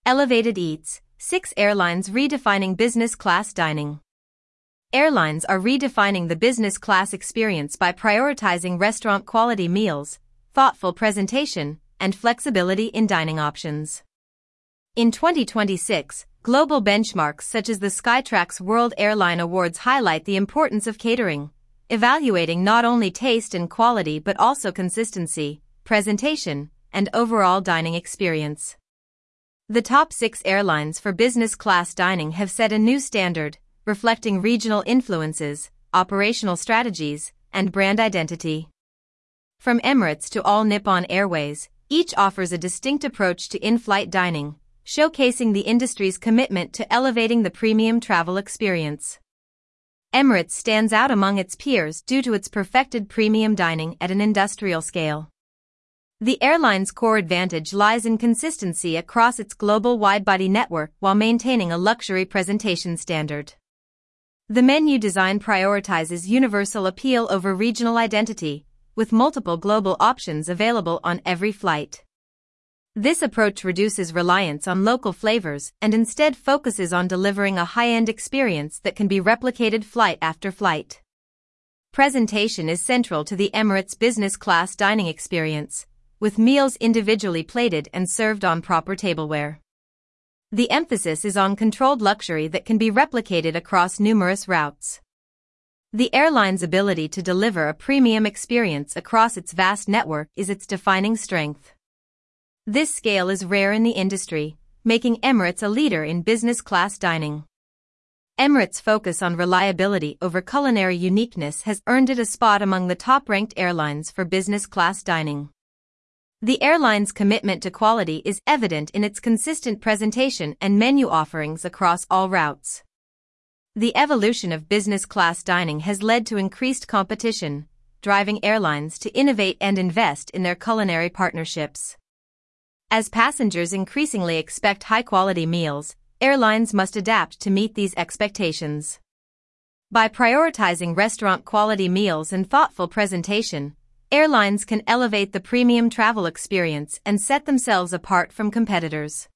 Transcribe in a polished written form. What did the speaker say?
Elevated Eats, 6 airlines redefining business class dining. Airlines are redefining the business class experience by prioritizing restaurant-quality meals, thoughtful presentation, and flexibility in dining options. In 2026, global benchmarks such as the Skytrax World Airline Awards highlight the importance of catering, evaluating not only taste and quality but also consistency, presentation, and overall dining experience. The top 6 airlines for business class dining have set a new standard, reflecting regional influences, operational strategies, and brand identity. From Emirates to All Nippon Airways, each offers a distinct approach to in-flight dining, showcasing the industry's commitment to elevating the premium travel experience. Emirates stands out among its peers due to its perfected premium dining at an industrial scale. The airline's core advantage lies in consistency across its global wide-body network while maintaining a luxury presentation standard. The menu design prioritizes universal appeal over regional identity, with multiple global options available on every flight. This approach reduces reliance on local flavors and instead focuses on delivering a high-end experience that can be replicated flight after flight. Presentation is central to the Emirates business class dining experience, with meals individually plated and served on proper tableware. The emphasis is on controlled luxury that can be replicated across numerous routes. The airline's ability to deliver a premium experience across its vast network is its defining strength. This scale is rare in the industry, making Emirates a leader in business class dining. Emirates' focus on reliability over culinary uniqueness has earned it a spot among the top-ranked airlines for business class dining. The airline's commitment to quality is evident in its consistent presentation and menu offerings across all routes. The evolution of business class dining has led to increased competition, driving airlines to innovate and invest in their culinary partnerships. As passengers increasingly expect high-quality meals, airlines must adapt to meet these expectations. By prioritizing restaurant-quality meals and thoughtful presentation, airlines can elevate the premium travel experience and set themselves apart from competitors.